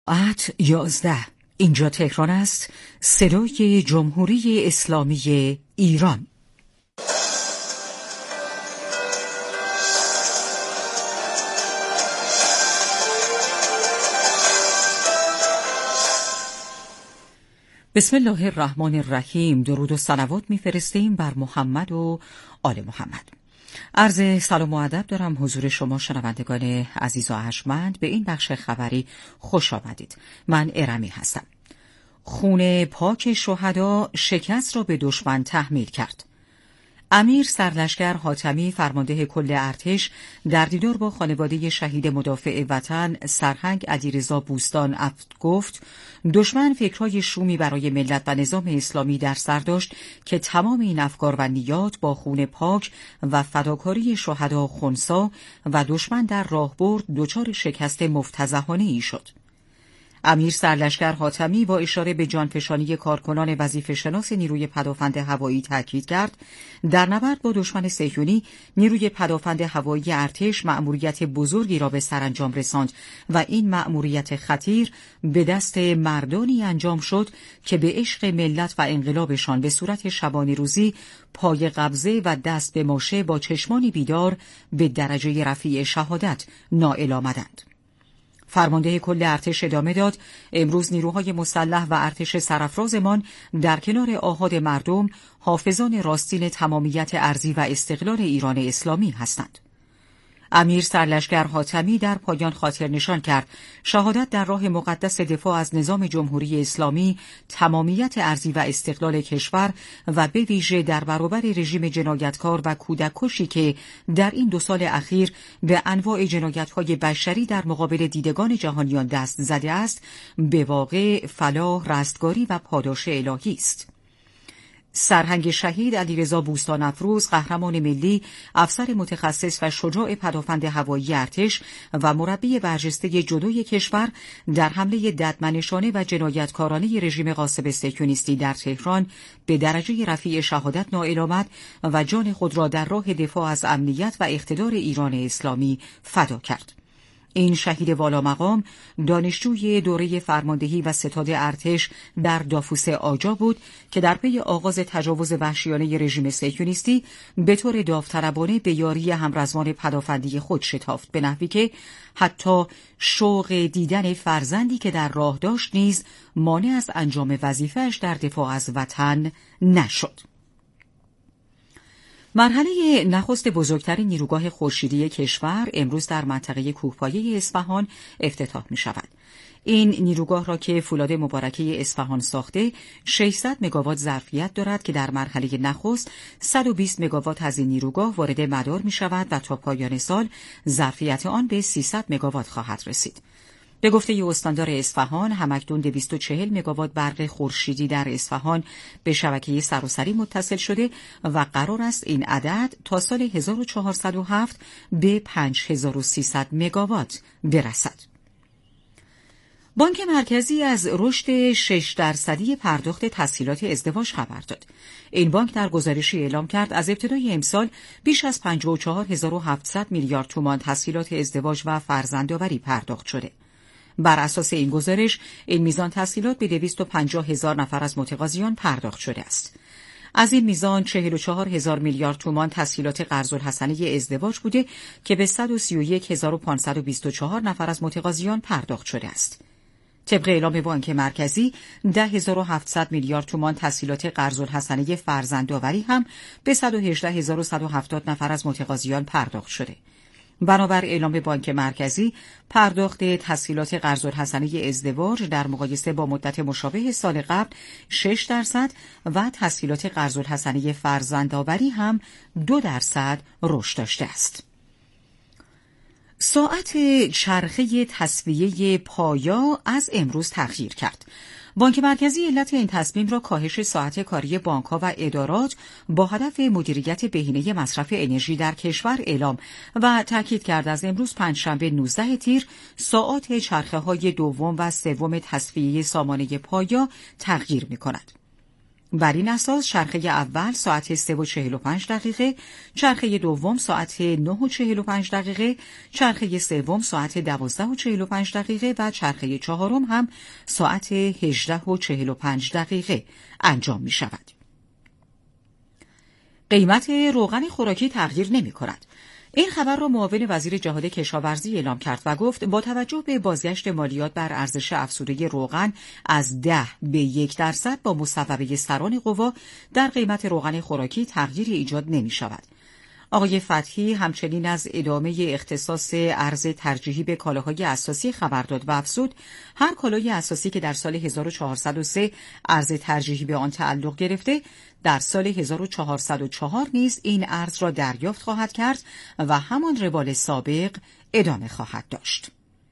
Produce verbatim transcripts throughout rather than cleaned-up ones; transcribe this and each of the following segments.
ساعت یازده. اینجا تهران است. صدای جمهوری اسلامی ایران. بسم الله الرحمن الرحیم. درود و صلوات می‌فرستیم بر محمد و آل محمد. عرض سلام و ادب دارم حضور شما شنوندگان عزیز و ارجمند. به این بخش خبری خوش آمدید. من ارمی هستم. خون پاک شهدا شکست را به دشمن تحمیل کرد. امیر سرلشکر حاتمی فرمانده کل ارتش در دیدار با خانواده شهید مدافع وطن سرهنگ علیرضا بوستان افت گفت دشمن فکرهای شومی برای ملت و نظام اسلامی در سر داشت که تمام این افکار و نیات با خون پاک و فداکاری شهدا خنثی و دشمن در راهبرد دچار شکست مفتضحانه ای شد. امیر سرلشکر حاتمی با اشاره به جانفشانی کارکنان وظیفه شناس نیروی پدافند هوایی تاکید کرد در نبرد با دشمن صهیونی نیروی پدافند هوایی ارتش مأموریت بزرگی را به سرانجام رساند و این مأموریت خطیر به دست مردانی انجام شد که به عشق ملت و انقلابشان به صورت شبانه روزی پای قبضه و دست به ماشه با چشمانی بیدار به درجه رفیع شهادت نائل آمدند. فرمانده کل ارتش ادامه داد امروز نیروهای مسلح و ارتش سرافرازمان در کنار آحاد مردم حافظان راستین تمامیت ارضی و استقلال ایران اسلامی هستند. امیر سرلشکر حاتمی در پایان خاطر نشان کرد شهادت در راه مقدس دفاع از نظام جمهوری اسلامی تمامیت ارضی و استقلال کشور و به ویژه در برابر رژیم جنایتکار و کودک کشی که در این دو سال اخیر به انواع جنایت‌های بشری در مقابل دیدگان جهانیان دست زده است، به واقع فلاح، رستگاری و پاداش الهی است. سرهنگ شهید علیرضا بوستان افروز قهرمان ملی، افسر متخصص و شجاع پدافند هوایی ارتش و مربی برجسته جودوی کشور در حمله ددمنشانه و جنایتکارانه رژیم غاصب صهیونیستی در تهران به درجه رفیع شهادت نائل آمد و جان خود را در راه دفاع از امنیت و اقتدار ایران اسلامی فدا کرد. این شهید والا مقام دانشجوی دوره فرماندهی و ستاد ارتش در دافوس آجا بود که در پی آغاز تجاوز وحشیانه رژیم صهیونیستی به طور داوطلبانه به یاری همرزمان پدافندی خود شتافت، به نحوی که حتی شوق دیدن فرزندی که در راه داشت نیز مانع از انجام وظیفه‌اش در دفاع از وطن نشد. مرحله نخست بزرگترین نیروگاه خورشیدی کشور امروز در منطقه کوهپایه اصفهان افتتاح می شود. این نیروگاه را که فولاد مبارکه اصفهان ساخته ششصد مگاوات ظرفیت دارد که در مرحله نخست صد و بیست مگاوات از این نیروگاه وارد مدار می شود و تا پایان سال ظرفیت آن به سیصد مگاوات خواهد رسید. به گفته استاندار اصفهان همکنون دویست و چهل مگاوات برق خورشیدی در اصفهان به شبکه سراسری متصل شده و قرار است این عدد تا سال هزار و چهارصد و هفت به پنج هزار و سیصد مگاوات برسد. بانک مرکزی از رشد شش درصدی پرداخت تسهیلات ازدواج خبر داد. این بانک در گزارشی اعلام کرد از ابتدای امسال بیش از پنجاه و چهار هزار و هفتصد میلیارد تومان تسهیلات ازدواج و فرزندآوری پرداخت شده. بر اساس این گزارش این میزان تسهیلات به دویست و پنجاه هزار نفر از متقاضیان پرداخت شده است. از این میزان چهل و چهار هزار میلیارد تومان تسهیلات قرض‌الحسنه ازدواج بوده که به صد و سی و یک هزار و پانصد و بیست و چهار نفر از متقاضیان پرداخت شده است. طبق اعلام بانک مرکزی ده هزار و هفتصد میلیارد تومان تسهیلات قرض‌الحسنه فرزندآوری هم به صد و هجده هزار و صد و هفتاد نفر از متقاضیان پرداخت شده. بنابر اعلام بانک مرکزی پرداخت تسهیلات قرض‌الحسنه ازدواج در مقایسه با مدت مشابه سال قبل شش درصد و تسهیلات قرض‌الحسنه فرزندآوری هم دو درصد رشد داشته است. ساعت چرخه تسویه پایا از امروز تغییر کرد. بانک مرکزی علت این تصمیم را کاهش ساعت کاری بانک‌ها و ادارات با هدف مدیریت بهینه مصرف انرژی در کشور اعلام و تاکید کرد از امروز پنجشنبه نوزده تیر ساعات چرخه‌های دوم و سوم تسویه سامانه پایا تغییر می‌کند. بر این اساس چرخه اول ساعت سه و چهل و پنج دقیقه، چرخه دوم ساعت نه و چهل و پنج دقیقه، چرخه سوم ساعت دوازده و چهل و پنج دقیقه و چرخه چهارم هم ساعت هجده و چهل و پنج دقیقه انجام می شود. قیمت روغن خوراکی تغییر نمی کند. این خبر را معاون وزیر جهاد کشاورزی اعلام کرد و گفت با توجه به بازگشت مالیات بر ارزش افزوده روغن از ده به یک درصد با مصوبه سران قوا در قیمت روغن خوراکی تغییری ایجاد نمی شود. آقای فتحی همچنین از ادامه اختصاص ارز ترجیحی به کالاهای اساسی خبر داد و افزود هر کالای اساسی که در سال هزار و چهارصد و سه ارز ترجیحی به آن تعلق گرفته در سال هزار و چهارصد و چهار نیز این ارز را دریافت خواهد کرد و همان روال سابق ادامه خواهد داشت.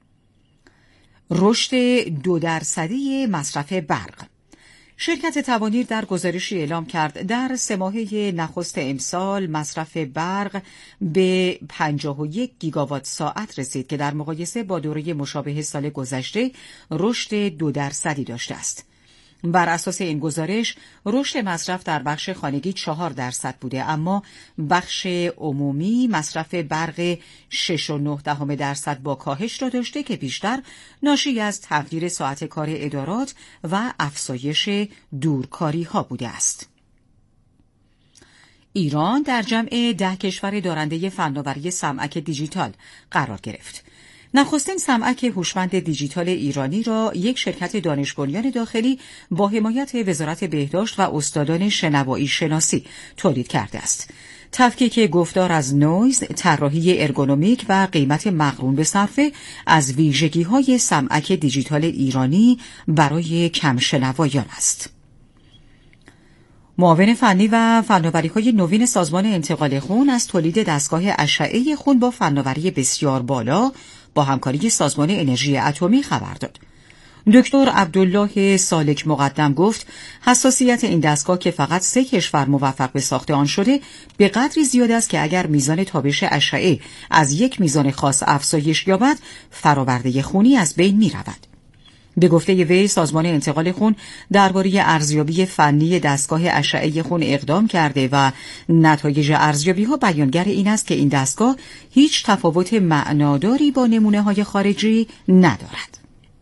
رشد دو درصدی مصرف برق. شرکت توانیر در گزارشی اعلام کرد در سه ماهه نخست امسال مصرف برق به پنجاه و یک گیگاوات ساعت رسید که در مقایسه با دوره مشابه سال گذشته رشد دو درصدی داشته است. بر اساس این گزارش رشد مصرف در بخش خانگی چهار درصد بوده، اما بخش عمومی مصرف برق شش و نه دهم درصد با کاهش را داشته که بیشتر ناشی از تغییر ساعت کار ادارات و افزایش دورکاری ها بوده است. ایران در جمع ده کشور دارنده فناوری سمعک دیجیتال قرار گرفت. نخستین سمعک هوشمند دیجیتال ایرانی را یک شرکت دانش بنیان داخلی با حمایت وزارت بهداشت و استادان شنوایی شناسی تولید کرده است. تفکیک گفتار از نویز، طراحی ارگونومیک و قیمت مقرون به صرفه از ویژگی‌های سمعک دیجیتال ایرانی برای کم شنوایان است. معاون فنی و فناوری‌های نوین سازمان انتقال خون از تولید دستگاه اشعه خون با فناوری بسیار بالا با همکاری سازمان انرژی اتمی خبر داد. دکتر عبدالله سالک مقدم گفت حساسیت این دستگاه که فقط سه کشور موفق به ساخت آن شده به قدری زیاد است که اگر میزان تابش اشعه از یک میزان خاص افزایش یابد فراورده خونی از بین می رود. به گفته وی سازمان انتقال خون درباره ارزیابی فنی دستگاه اشعه خون اقدام کرده و نتایج ارزیابی‌ها بیانگر این است که این دستگاه هیچ تفاوت معناداری با نمونه‌های خارجی ندارد.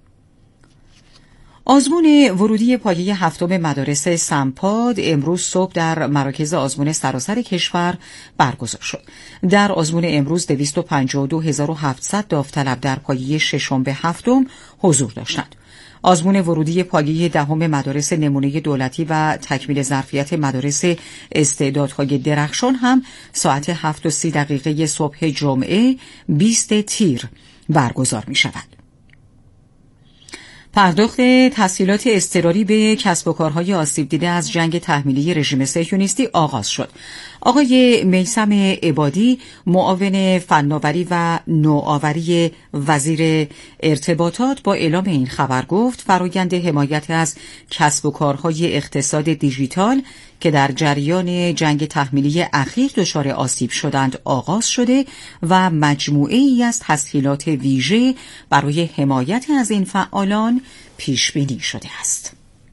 آزمون ورودی پایه هفتم مدارس سمپاد امروز صبح در مراکز آزمون سراسر کشور برگزار شد. در آزمون امروز دویست و پنجاه و دو هزار و هفتصد داوطلب در پایه ششم به هفتم حضور داشتند. آزمون ورودی پایه دهم مدارس نمونه دولتی و تکمیل ظرفیت مدارس استعدادهای درخشان هم ساعت هفت و سی دقیقه صبح جمعه بیست تیر برگزار می شود. پرداخت تسهیلات اضطراری به کسب و کارهای آسیب دیده از جنگ تحمیلی رژیم صهیونیستی آغاز شد. آقای میثم عبادی معاون فناوری و نوآوری وزیر ارتباطات با اعلام این خبر گفت فرآیند حمایت از کسب و کارهای اقتصاد دیجیتال که در جریان جنگ تحمیلی اخیر دچار آسیب شدند آغاز شده و مجموعه ای از تسهیلات ویژه برای حمایت از این فعالان پیش بینی شده است.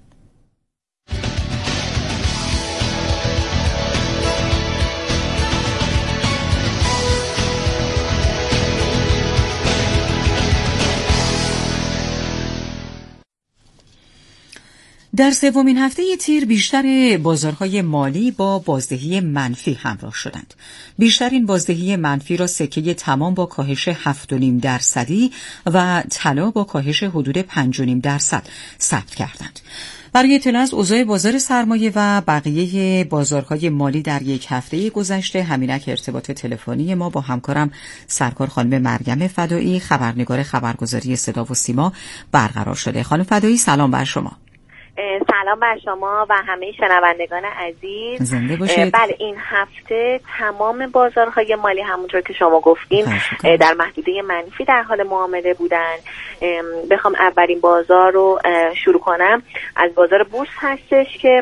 در سومین هفته تیر بیشتر بازارهای مالی با بازدهی منفی همراه شدند. بیشترین بازدهی منفی را سکه تمام با کاهش هفت و نیم درصدی و طلا با کاهش حدود پنج و نیم درصد ثبت کردند. برای اطلاع از اوضاع بازار سرمایه و بقیه بازارهای مالی در یک هفته گذشته همینک ارتباط تلفنی ما با همکارم سرکار خانم مریم فدایی خبرنگار خبرگزاری صدا و سیما برقرار شده. خانم فدایی سلام بر شما. سلام بر شما و همه شنوندگان عزیز. زنده باشید. بله این هفته تمام بازارهای مالی همونطور که شما گفتین در محدوده منفی در حال معامله بودن. بخوام اولین بازار رو شروع کنم از بازار بورس هستش که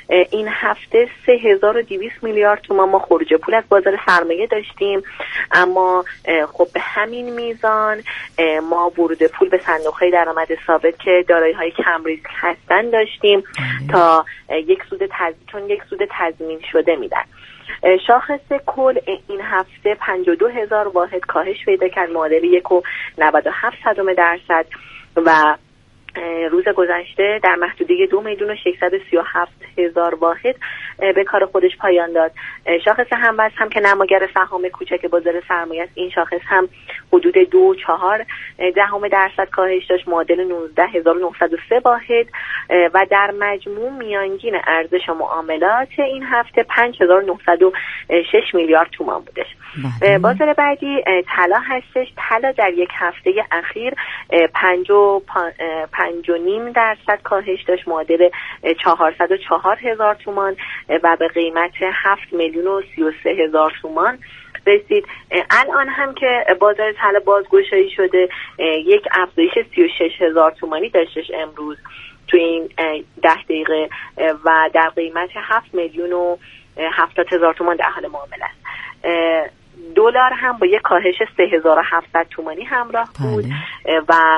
این هفته سه هزار و دویست میلیارد تومان ما خروج پول از بازار سرمایه داشتیم، اما خب به همین میزان ما ورود پول به صندوق‌های درآمد ثابت که دارایی‌های کم ریسک هستن داشتیم تا یک سود تز... چون یک سود تضمین شده میدن. شاخص کل این هفته پنجاه و دو هزار واحد کاهش پیدا کرد، معادل یک و نود و هفت صدم درصد و روز گذشته در محدوده دو میلیون و ششصد و سی و هفت هزار واحد به کار خودش پایان داد. شاخص هموزن هم که نماگر سهام کوچک بازار سرمایه است، این شاخص هم حدود دو و چهار دهم درصد کاهش داشت، معادل نوزده هزار و نهصد و سه واحد و در مجموع میانگین ارزش معاملات این هفته پنج هزار و نهصد و شش میلیارد تومان بودش. بازار بعدی طلا هستش. طلا در یک هفته اخیر پنج و پنج و نیم درصد کاهش داشت، معادل چهارصد و چهار هزار تومان و به قیمت هفت میلیون و سی و سه هزار تومان رسید. الان هم که بازار طلا بازگشایی شده، یک افزایش سی و شش هزار تومانی داشتش امروز تو این ده دقیقه و در قیمت هفت میلیون و هفتاد هزار تومان در حال معامله است. دلار هم با یک کاهش سه هزار و هفتصد تومانی همراه بود و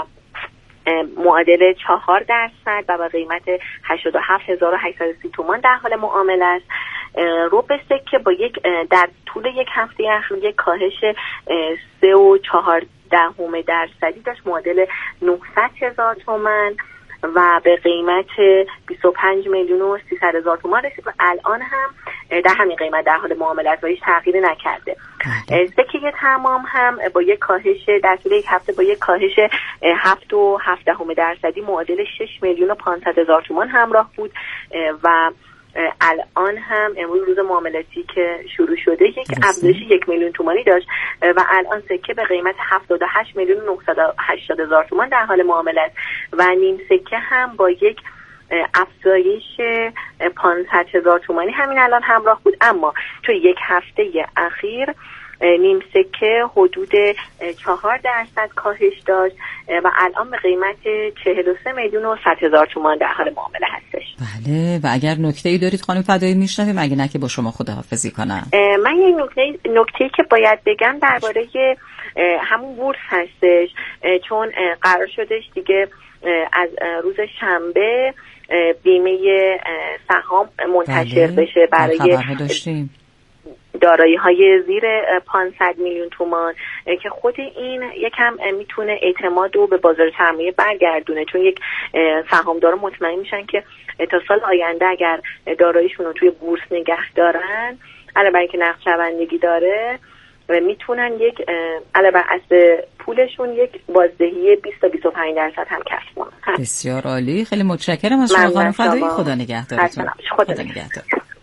معادل چهار درصد و به قیمت هشتاد و هفت هزار و هشتصد و سی تومان در حال معامله است. ربع سکه با یک در طول یک هفته اخیر یک کاهش سه و چهار دهم درصدی داشت، معادل نهصد هزار تومان و به قیمت بیست و پنج میلیون و سیصد هزار تومان رسید و الان هم در همین قیمت در حال معامله است و هیچ تغییری نکرده. سکه تمام هم با یک کاهش در طول یک هفته با یک کاهش هفت و هفت دهم درصدی معادل شش میلیون و پانصد هزار تومان همراه بود و الان هم امروز روز معاملاتی که شروع شده یک افزایش یک میلیون تومانی داشت و الان سکه به قیمت هفتاد و هشت میلیون و نهصد و هشتاد هزار تومان در حال معامله است و نیم سکه هم با یک افزایش پانصد هزار تومانی همین الان همراه بود، اما تو یک هفته اخیر نیم سکه حدود چهار درصد کاهش داشت و الان به قیمت چهل و سه میلیون و صد هزار تومان در حال معامله هستش. بله، و اگر نکته‌ای دارید خانم فدایی میشنویم، اگه نه که با شما خداحافظی کنم. من یک نکته نکته‌ای که باید بگم درباره همون بورس هستش، چون قرار شدش دیگه از روز شنبه بیمه سهام منتشر بله. بشه برای دارایی های زیر پانصد میلیون تومان که خود این یکم میتونه اعتماد رو به بازار سرمایه برگردونه، چون یک سهامدار مطمئن میشن که تا سال آینده اگر داراییشون رو توی بورس نگه دارن، علاوه بر اینکه نقد شوندگی داره، میتونن یک علاوه بر اصل پولشون یک بازدهی بیست تا بیست و پنج درصد هم کسب کنن. بسیار عالی، خیلی متشکرم از شما خانم فدایی. خدا نگهدارتون. خدا نگهدار.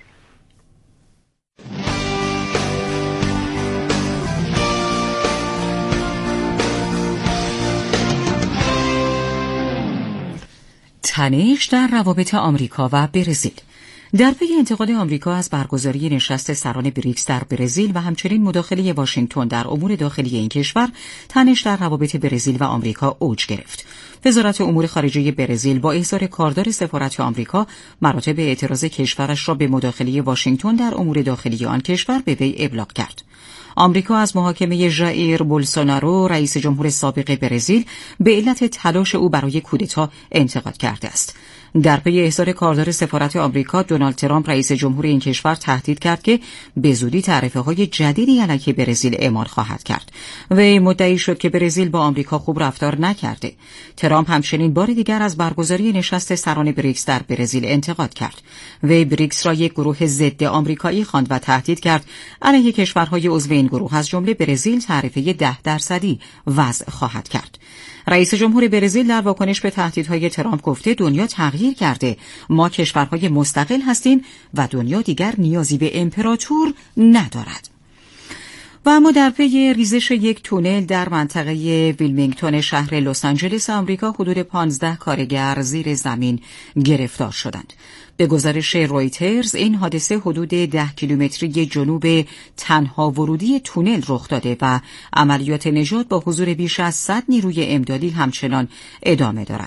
تنش در روابط آمریکا و برزیل. در پی انتقاد آمریکا از برگزاری نشست سران بریکس در برزیل و همچنین مداخله واشنگتن در امور داخلی این کشور، تنش در روابط برزیل و آمریکا اوج گرفت. وزارت امور خارجه برزیل با احضار کاردار سفارت آمریکا مراتب اعتراض کشورش را به مداخله واشنگتن در امور داخلی آن کشور به وی ابلاغ کرد. آمریکا از محاکمه ژائیر بولسونارو رئیس جمهور سابق برزیل به علت تلاش او برای کودتا انتقاد کرده است. در پی احضار کاردار سفارت آمریکا، دونالد ترامپ رئیس جمهور این کشور تهدید کرد که به زودی تعرفه‌های جدیدی علیه برزیل اعمال خواهد کرد. وی مدعی شد که برزیل با آمریکا خوب رفتار نکرده. ترامپ همچنین بار دیگر از برگزاری نشست سران بریکس در برزیل انتقاد کرد. وی بریکس را یک گروه ضد آمریکایی خواند و تهدید کرد علیه کشورهای عضو این گروه از جمله برزیل تعرفه ده درصدی وضع خواهد کرد. رئیس جمهور برزیل در واکنش به تهدیدهای ترامپ گفته دنیا تغییر کرده، ما کشورهای مستقل هستیم و دنیا دیگر نیازی به امپراتور ندارد. و اما در پی ریزش یک تونل در منطقه ویلمینگتون شهر لس آنجلس آمریکا، حدود پانزده کارگر زیر زمین گرفتار شدند. به گزارش رویترز این حادثه حدود ده کیلومتری جنوب تنها ورودی تونل رخ داده و عملیات نجات با حضور بیش از صد نیروی امدادی همچنان ادامه دارد.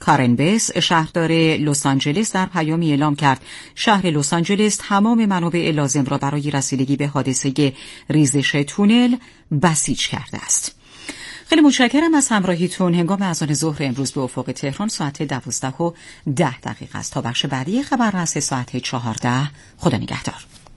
کارن بس شهردار لس آنجلس در پیامی اعلام کرد شهر لس آنجلس تمام منابع لازم را برای رسیدگی به حادثه ریزش تونل بسیج کرده است. خیلی متشکرم از همراهیتون. هنگام اذان ظهر امروز به افق تهران ساعت دوازده و ده دقیقه است. تا بخش بعدی خبررس ساعت چهارده. خدا نگهدار.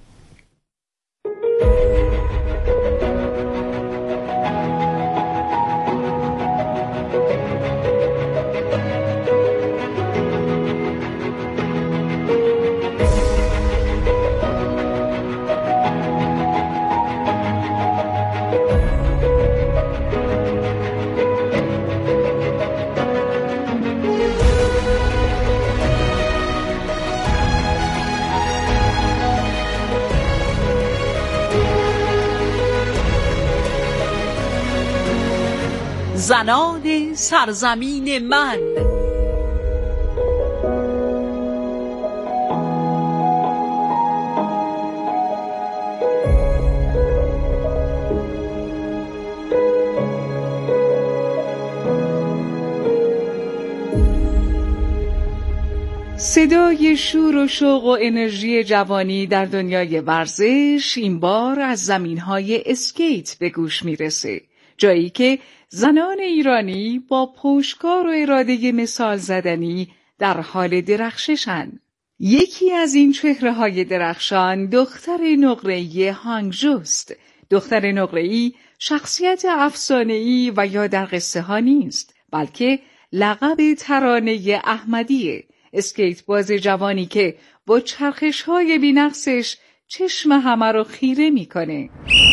زنان سرزمین من. صدای شور و شوق و انرژی جوانی در دنیای ورزش این بار از زمین‌های اسکیت به گوش میرسه، جایی که زنان ایرانی با پشتکار و اراده مثال زدنی در حال درخششن. یکی از این چهره‌های درخشان دختر نقره‌ای هانگژوست. دختر نقره‌ای شخصیت افسانه‌ای و یا در قصه ها نیست، بلکه لقب ترانه احمدیه، اسکیت باز جوانی که با چرخش‌های بی‌نقصش چشم همه رو خیره میکنه.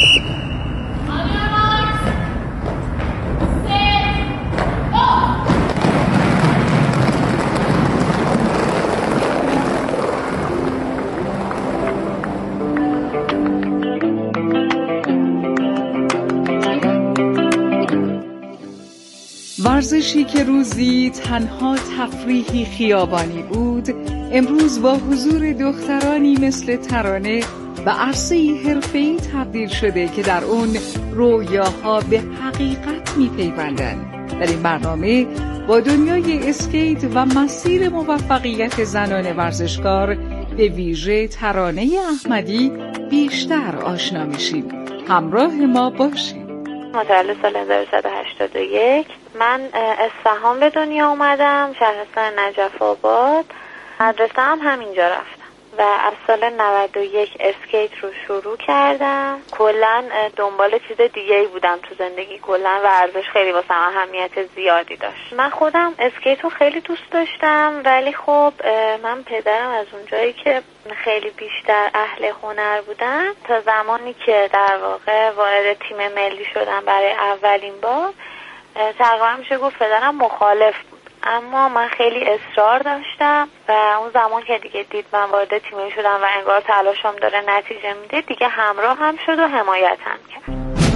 ورزشی که روزی تنها تفریحی خیابانی بود، امروز با حضور دخترانی مثل ترانه به عرصه‌ای حرفه‌ای تبدیل شده که در اون رویاها به حقیقت می‌پیوندند. در این برنامه با دنیای اسکیت و مسیر موفقیت زنان ورزشکار به ویژه ترانه احمدی بیشتر آشنا میشیم. همراه ما باشید. متولد سال هزار و سیصد و هشتاد و یک. من اصفهان به دنیا اومدم، شهرستان نجف آباد. مدرسه هم همینجا رفتم و از سال نود و یک اسکیت رو شروع کردم. کلا دنبال چیز دیگه ای بودم تو زندگی، کلا ورزش خیلی واسم اهمیت زیادی داشت. من خودم اسکیت رو خیلی دوست داشتم، ولی خب من پدرم از اونجایی که خیلی بیشتر اهل هنر بودن، تا زمانی که در واقع وارد تیم ملی شدم برای اولین بار، تقریبا میشه گفت پدرم مخالف بود، اما من خیلی اصرار داشتم و اون زمان که دیگه دید من وارد تیم ملی شدم و انگار تلاشم داره نتیجه میده، دیگه همراه هم شد و حمایت هم کرد.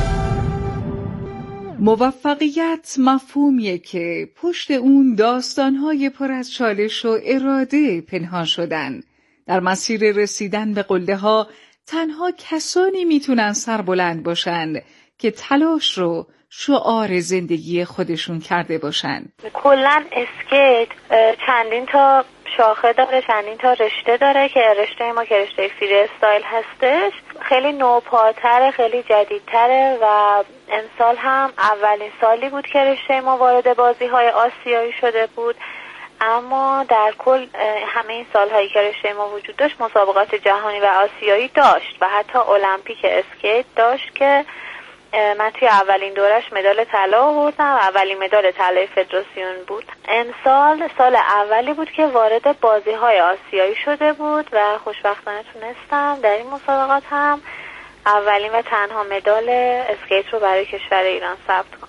موفقیت مفهومیه که پشت اون داستانهای پر از چالش و اراده پنهان شدن. در مسیر رسیدن به قله ها تنها کسانی میتونن سربلند باشن که تلاش رو شعار زندگی خودشون کرده باشن. کلن اسکیت چندین تا شاخه داره، چندین تا رشته داره که رشته ما که رشته فری استایل هستش خیلی نوپاتره، خیلی جدیدتره و امسال هم اولین سالی بود که رشته ما وارد بازی‌های آسیایی شده بود. اما در کل همه این سالهایی که رشته ما وجود داشت مسابقات جهانی و آسیایی داشت و حتی المپیک اسکیت داشت که من توی اولین دورش مدال طلا آوردم و اولین مدال طلای فدراسیون بود. امسال سال اولی بود که وارد بازی‌های آسیایی شده بود و خوشبختانه تونستم در این مسابقات هم اولین و تنها مدال اسکیت رو برای کشور ایران ثبت کنم.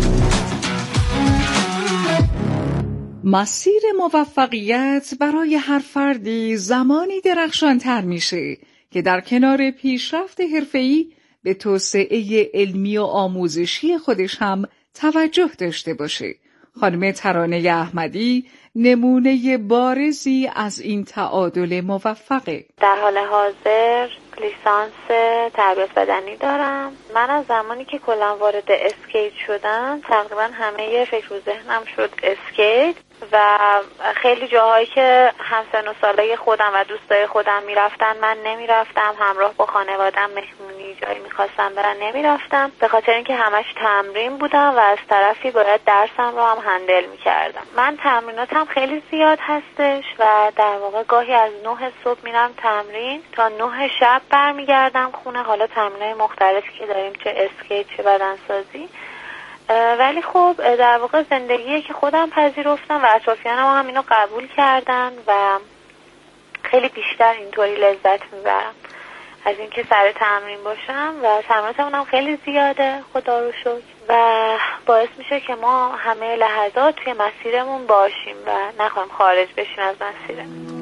مسیر موفقیت برای هر فردی زمانی درخشان‌تر میشه که در کنار پیشرفت حرفه‌ای به توسعه علمی و آموزشی خودش هم توجه داشته باشه. خانم ترانه احمدی نمونه بارزی از این تعادل موفقه. در حال حاضر لیسانس تربیت بدنی دارم. من از زمانی که کلا وارد اسکیت شدم تقریبا همه فکر و ذهنم شد اسکیت و خیلی جاهایی که همسن و سالای خودم و دوستای خودم میرفتن من نمیرفتم، همراه با خانوادم مهمونی جایی میخواستم برن نمیرفتم، به خاطر اینکه همش تمرین بودم و از طرفی باید درسم رو هم هندل میکردم. من تمریناتم خیلی زیاد هستش و در واقع گاهی از نه صبح میرم تمرین تا نه شب برمیگردم خونه. حالا تمرینای مختلفی که داریم، چه اسکیت چه بدنسازی، ولی خب در واقع زندگیه که خودم پذیرفتم و اطرافیانم هم اینو قبول کردن و خیلی بیشتر اینطوری لذت میبرم از اینکه سر تمرین باشم و تمریناتمون هم خیلی زیاده خدا رو شکر و باعث میشه که ما همه لحظات توی مسیرمون باشیم و نخوایم خارج بشیم از مسیرمون.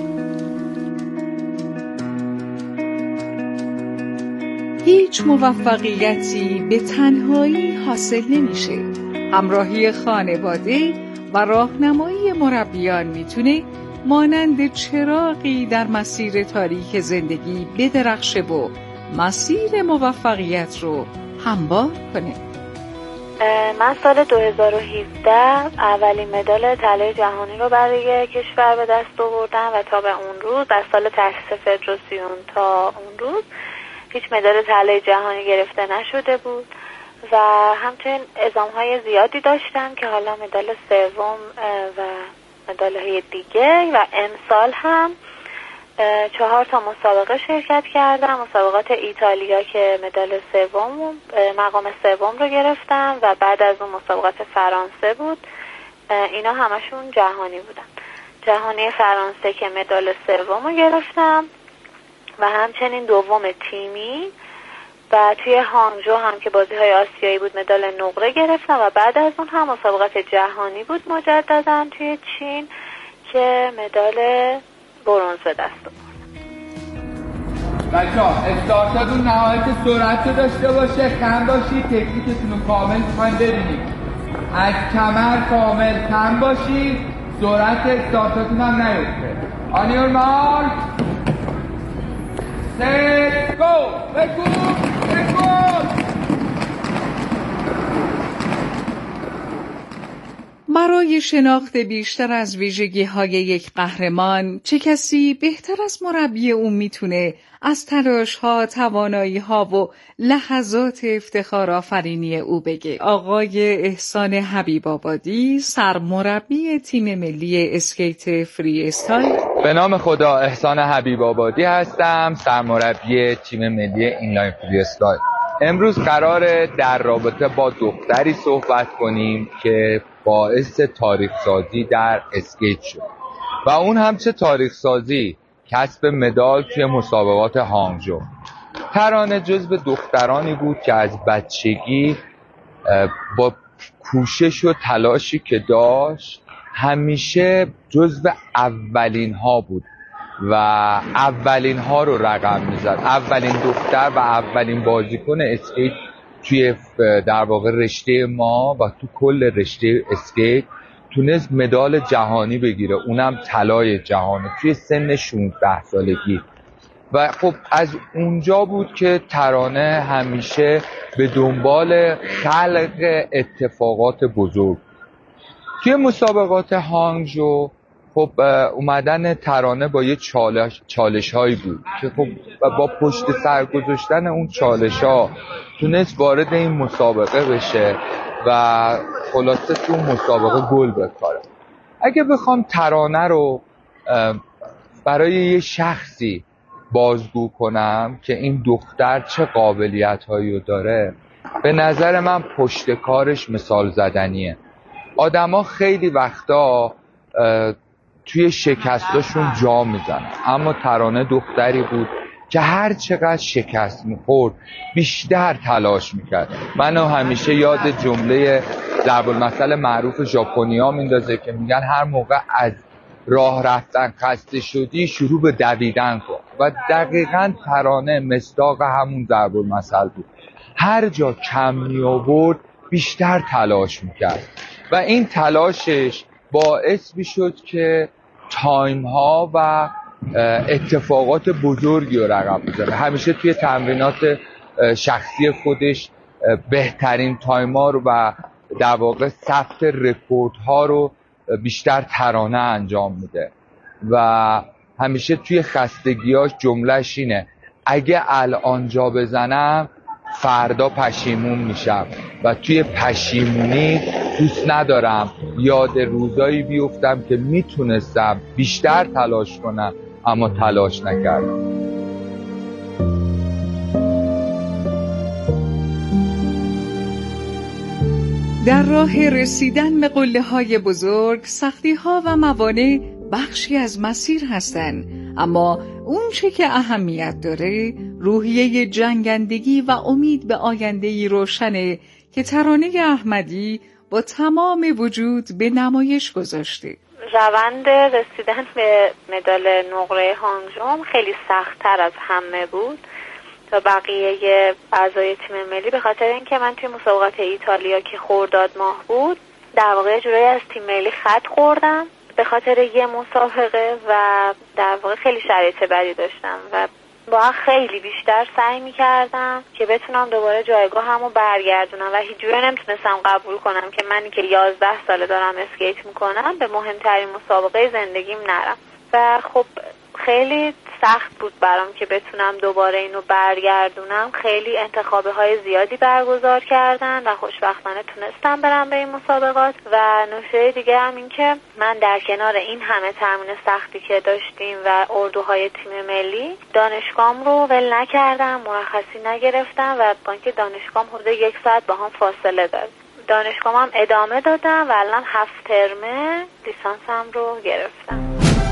هیچ موفقیتی به تنهایی حاصل نمیشه. همراهی خانواده و راهنمایی مربیان میتونه مانند چراغی در مسیر تاریک زندگی بدرخشه و مسیر موفقیت رو هموار کنه. من سال دو هزار و هفده اولین مدال طلای جهانی رو برای کشور به دست آوردم و تا به اون روز در سال تأسیس فدراسیون تا اون روز هیچ مدال طلای جهانی گرفته نشده بود و همچنین اعزام‌های زیادی داشتم که حالا مدال سوم و مدال‌های دیگه و امسال هم چهار تا مسابقه شرکت کردم. مسابقات ایتالیا که مدال سوم مقام سوم رو گرفتم و بعد از اون مسابقات فرانسه بود، اینا همشون جهانی بودن. جهانی فرانسه که مدال سوم رو گرفتم و همچنین دوم تیمی و توی هانگجو هم که بازی‌های آسیایی بود مدال نقره گرفتم و بعد از اون هم مسابقات جهانی بود مجددا توی چین که مدال برنز به دست آوردم. بچه‌ها استارتاتون نهایت سرعت رو داشته باشه، خم باشید، تکنیکتون رو کامل می‌خوایم ببینید. از کمر کامل خم باشید، سرعت استارتاتون هم نیفته. آن یور مارک Let's go! Let's go! Let's go! برای شناخت بیشتر از ویژگی‌های یک قهرمان، چه کسی بهتر از مربی اون میتونه از تلاش‌ها، توانایی‌ها و لحظات افتخار آفرینی او بگه؟ آقای احسان حبیب آبادی، سرمربی تیم ملی اسکیت فری استایل. به نام خدا، احسان حبیب آبادی هستم، سرمربی تیم ملی اینلاین فری استایل. امروز قراره در رابطه با دختری صحبت کنیم که باعث تاریخ سازی در اسکیت شد و اون هم چه تاریخ سازی، کسب مدال توی مسابقات هانگجو. ترانه جزو دخترانی بود که از بچگی با کوشش و تلاشی که داشت همیشه جزو اولین ها بود و اولین ها رو رقم میزد. اولین دختر و اولین بازیکن اسکیت توی در واقع رشته ما و تو کل رشته اسکیت تونست مدال جهانی بگیره، اونم طلای جهانی توی سن شانزده سالگی. و خب از اونجا بود که ترانه همیشه به دنبال خلق اتفاقات بزرگ. توی مسابقات هانگجو خب اومدن ترانه با یه چالش چالش هایی بود که خب با پشت سر گذاشتن اون چالش ها تونست وارد این مسابقه بشه و خلاصه تو مسابقه گل بکاره. اگه بخوام ترانه رو برای یه شخصی بازگو کنم که این دختر چه قابلیت هایی رو داره، به نظر من پشت کارش مثال زدنیه. آدما خیلی وقتا توی شکستاشون جا میزنن، اما ترانه دختری بود که هر چقدر شکست میخورد بیشتر تلاش میکرد. منو همیشه یاد جمله ضرب المثل معروف ژاپنیا میندازه که میگن هر موقع از راه رفتن خسته شدی شروع به دویدن کن و دقیقاً ترانه مصداق همون ضرب المثل بود. هر جا کم می آورد بیشتر تلاش میکرد و این تلاشش باعث میشد که تایم ها و اتفاقات بزرگی رو رقم بزنه. همیشه توی تمرینات شخصی خودش بهترین تایم ها رو و در واقع ثبت رکورد ها رو بیشتر ترانه انجام میده و همیشه توی خستگیاش جملهش اینه اگه الان جا بزنم فردا پشیمون میشم و توی پشیمونی دوست ندارم یاد روزایی بیفتم که میتونستم بیشتر تلاش کنم اما تلاش نکردم. در راه رسیدن به قله‌های بزرگ، سختی‌ها و موانع بخشی از مسیر هستند، اما اون چه که اهمیت داره روحیه جنگندگی و امید به آینده‌ای روشنه که ترانه احمدی با تمام وجود به نمایش گذاشته. روند رسیدن به مدال نقره هانگژو خیلی سخت‌تر از همه بود تا بقیه اعضای تیم ملی، به خاطر اینکه من توی مسابقات ایتالیا که خرداد ماه بود در واقع جورایی از تیم ملی خط خوردم به خاطر یه مسابقه و در واقع خیلی شرایط بدی داشتم و با خیلی بیشتر سعی می‌کردم که بتونم دوباره جایگاهمو برگردونم و هیچ جوری نمیتونستم قبول کنم که منی که یازده ساله دارم اسکیت میکنم به مهمترین مسابقه زندگیم نرم و خب خیلی سخت بود برام که بتونم دوباره اینو برگردونم. خیلی انتخابه های زیادی برگزار کردن و خوشبختانه تونستم برم به این مسابقات و نکته دیگه هم این که من در کنار این همه تمرین سختی که داشتیم و اردوهای تیم ملی دانشگاهم رو ول نکردم، مرخصی نگرفتم و با اینکه دانشگاهم حدود یک ساعت با هم فاصله داره دانشگاهم هم ادامه دادم و الان هفت ترمه لیسانسم رو گرفتم.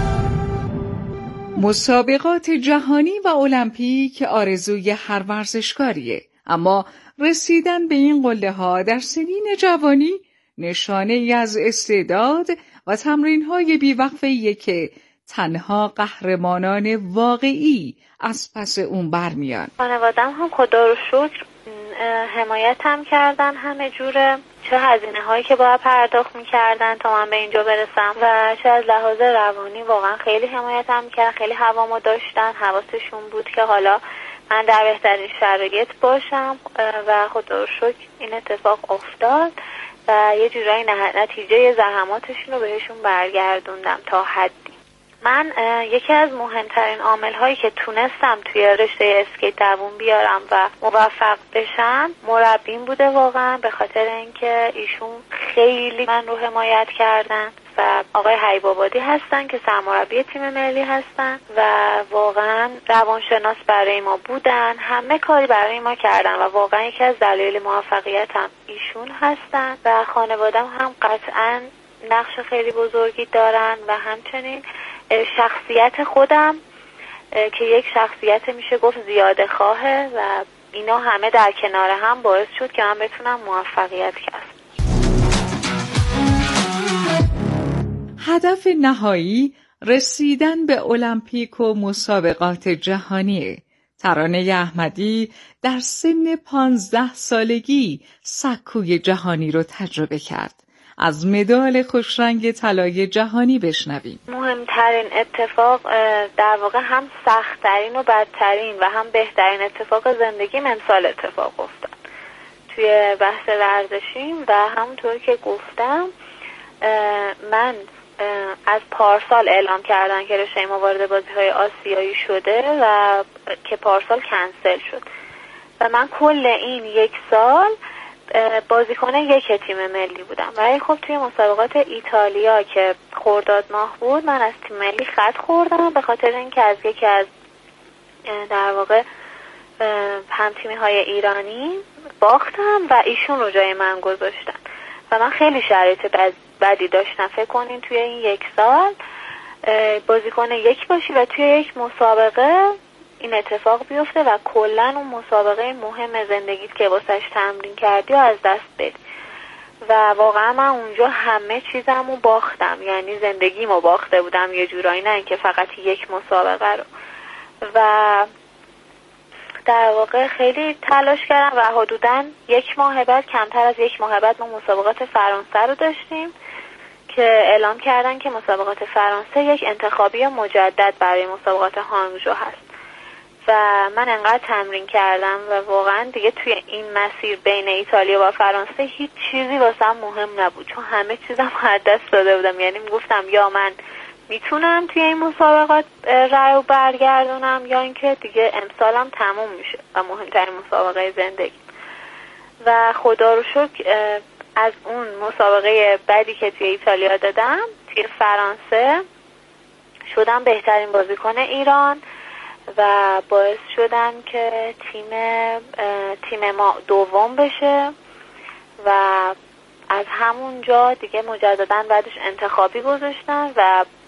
مسابقات جهانی و المپیک آرزوی هر ورزشکاریه، اما رسیدن به این قله‌ها در سنین جوانی نشانه ای از استعداد و تمرین‌های بی‌وقفه‌ایه که تنها قهرمانان واقعی از پس اون برمیان. خانواده‌ام هم خدا رو شکر حمایت هم کردن همه جوره، چه هزینه هایی که باید پرداخت میکردن تا من به اینجا برسم و چه از لحاظ روانی واقعا خیلی حمایت هم میکردن، خیلی هوامو داشتن، حواسشون بود که حالا من در بهترین شرایط باشم و خدا رو شکر این اتفاق افتاد و یه جورایی نتیجه زحماتشون رو بهشون برگردوندم تا حدی. من یکی از مهمترین عامل هایی که تونستم توی رشته اسکیت دووم بیارم و موفق بشم مربیم بوده واقعا، به خاطر اینکه ایشون خیلی من رو حمایت کردن و آقای حبیب آبادی هستن که سرمربی تیم ملی هستن و واقعا روانشناس برای ما بودن، همه کاری برای ما کردن و واقعا یکی از دلایل موفقیتم ایشون هستن و خانوادم هم قطعا نقش خیلی بزرگی دارن و همچنین شخصیت خودم که یک شخصیت میشه گفت زیاده خواهه و اینا همه در کنار هم باعث شد که من بتونم موفقیت کسب. هدف نهایی رسیدن به المپیک و مسابقات جهانیه. ترانه احمدی در سن پانزده سالگی سکوی جهانی رو تجربه کرد. از مدال خوشرنگ طلای جهانی بشنویم. مهمترین اتفاق در واقع هم سخت‌ترین و بدترین و هم بهترین اتفاق زندگیم امسال اتفاق افتاد توی بحث ورزشیم و همونطور که گفتم من از پارسال اعلام کردن که رشته ما وارد بازی‌های آسیایی شده و که پارسال کنسل شد و من کل این یک سال بازیکن یک تیم ملی بودم. ولی خب توی مسابقات ایتالیا که خرداد ماه بود من از تیم ملی خط خوردم به خاطر اینکه از یکی از در واقع همتیمی های ایرانی باختم و ایشون رو جای من گذاشتن و من خیلی شرایط بدی داشتم. فکر کنین توی این یک سال بازیکن یک باشی و توی یک مسابقه این اتفاق بیفته و کلا اون مسابقه مهم زندگیت که واسش تمرین کردی و از دست بدی و واقعا من اونجا همه چیزمو باختم، یعنی زندگیمو باخته بودم یه جورایی، نه اینکه فقط یک مسابقه رو. و در واقع خیلی تلاش کردم و حدوداً یک ماه بعد، کمتر از یک ماه بعد، ما مسابقات فرانسه رو داشتیم که اعلام کردن که مسابقات فرانسه یک انتخابی مجدد برای مسابقات هانگژو هست و من انقدر تمرین کردم و واقعا دیگه توی این مسیر بین ایتالیا و فرانسه هیچ چیزی واسم مهم نبود، چون همه چیزم از دست داده بودم. یعنی میگفتم یا من میتونم توی این مسابقات رأیو برگردونم یا اینکه دیگه امسالم تموم میشه و مهمترین مسابقه زندگی. و خدا رو شکر از اون مسابقه بعدی که توی ایتالیا دادم، توی فرانسه شدم بهترین بازیکن ایران و باعث شدن که تیم تیم ما دوم بشه و از همونجا دیگه مجددا بعدش انتخابی گذاشتن و